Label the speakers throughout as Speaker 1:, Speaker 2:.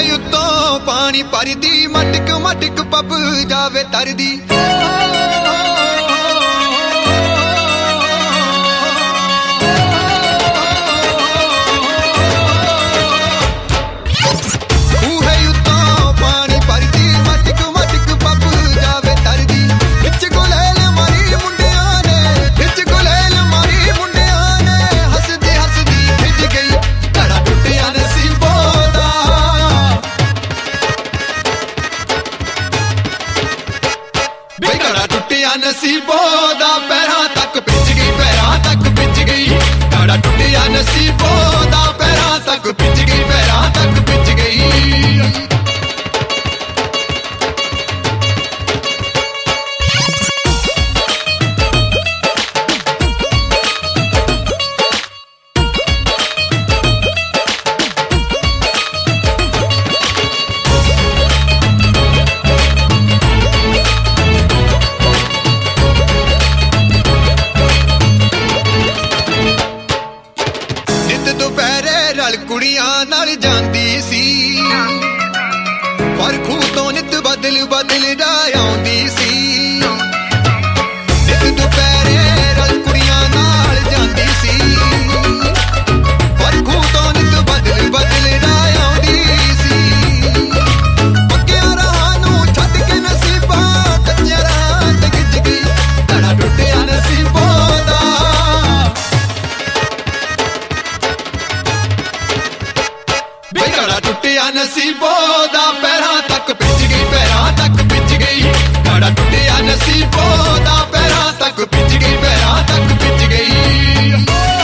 Speaker 1: उत्तों पानी भरदी मटक मटक पब जावे तरदी नसीबों दा पैरां तक पिंज गई पैरां तक पिंज गई घड़ा टुटिया नसीबों दा पैरां तक पिंज गई पैरां तक पिंज गई कुड़ियां नाल जांदी सी पर खूह तो नित बदल बदल राह आउंदी सी नित दुपहरे रल कुड़ियां नाल जांदी सी पर खूह तो नित बदल बदल राह आउंदी सी पक्कियां राहां नूं छड्ड के नसीबां कच्चियां राहां ते खिच गई घड़ा टुटिया नसीबों दा घड़ा टुटिया नसीबों दा पैरां तक पिंज गई पैरां तक पिंज गई घड़ा टुटिया नसीबों दा पैरां तक पिंज गई पैरां तक पिंज गई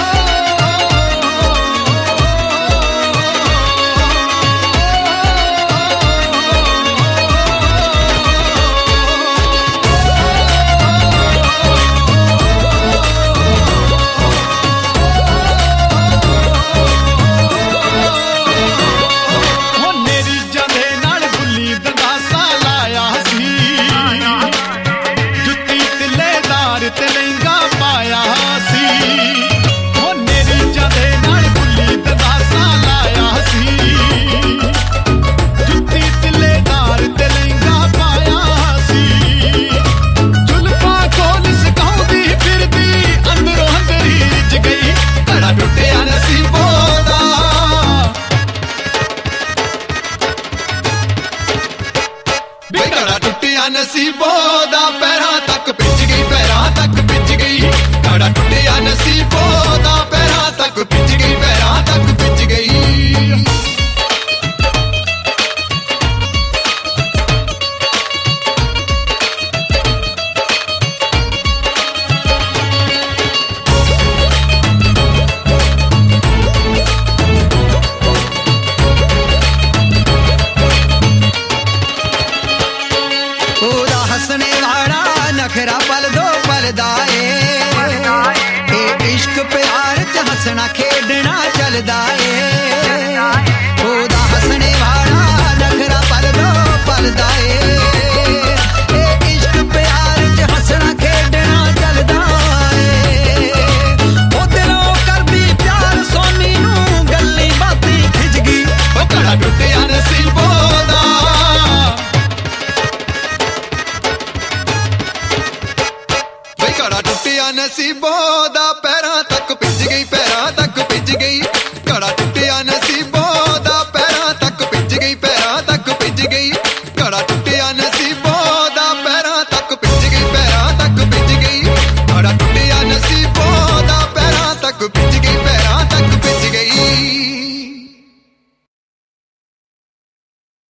Speaker 1: नसीबों दा पैरां तक पिंज गई पैरां तक पिंज गई घड़ा टुटिया नसीबों दा पैरां तक पिंज गई पैरां तक पिंज गई हसने वाला नखरा पल दो पलदा ए इश्क प्यार च हसना खेडना चलदा ए